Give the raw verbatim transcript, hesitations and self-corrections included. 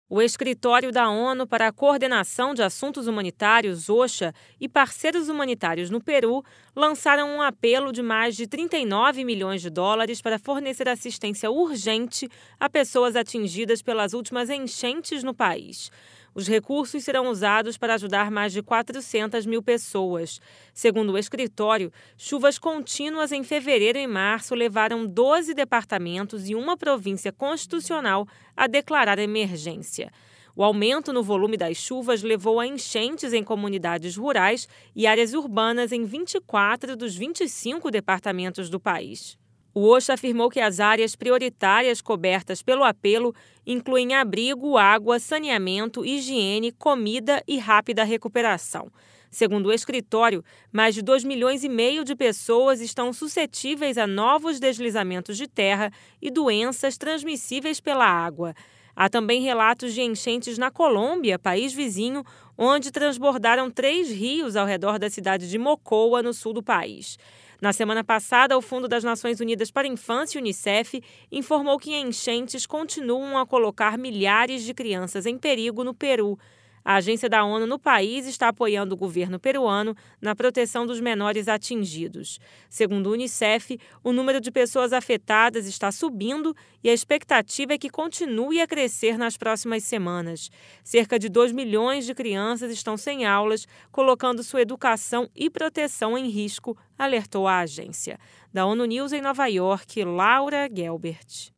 O Escritório da ONU para a Coordenação de Assuntos Humanitários, OCHA, e parceiros humanitários no Peru lançaram um apelo de mais de trinta e nove milhões de dólares para fornecer assistência urgente a pessoas atingidas pelas últimas enchentes no país. Os recursos serão usados para ajudar mais de quatrocentas mil pessoas. Segundo o escritório, chuvas contínuas em fevereiro e março levaram doze departamentos e uma província constitucional a declarar emergência. O aumento no volume das chuvas levou a enchentes em comunidades rurais e áreas urbanas em vinte e quatro dos vinte e cinco departamentos do país. O OCHA afirmou que as áreas prioritárias cobertas pelo apelo incluem abrigo, água, saneamento, higiene, comida e rápida recuperação. Segundo o escritório, mais de dois milhões e meio de pessoas estão suscetíveis a novos deslizamentos de terra e doenças transmissíveis pela água. Há também relatos de enchentes na Colômbia, país vizinho, onde transbordaram três rios ao redor da cidade de Mocoa, no sul do país. Na semana passada, o Fundo das Nações Unidas para a Infância, Unicef, informou que enchentes continuam a colocar milhares de crianças em perigo no Peru. A agência da ONU no país está apoiando o governo peruano na proteção dos menores atingidos. Segundo o Unicef, o número de pessoas afetadas está subindo e a expectativa é que continue a crescer nas próximas semanas. Cerca de dois milhões de crianças estão sem aulas, colocando sua educação e proteção em risco, alertou a agência. Da ONU News em Nova York, Laura Gelbert.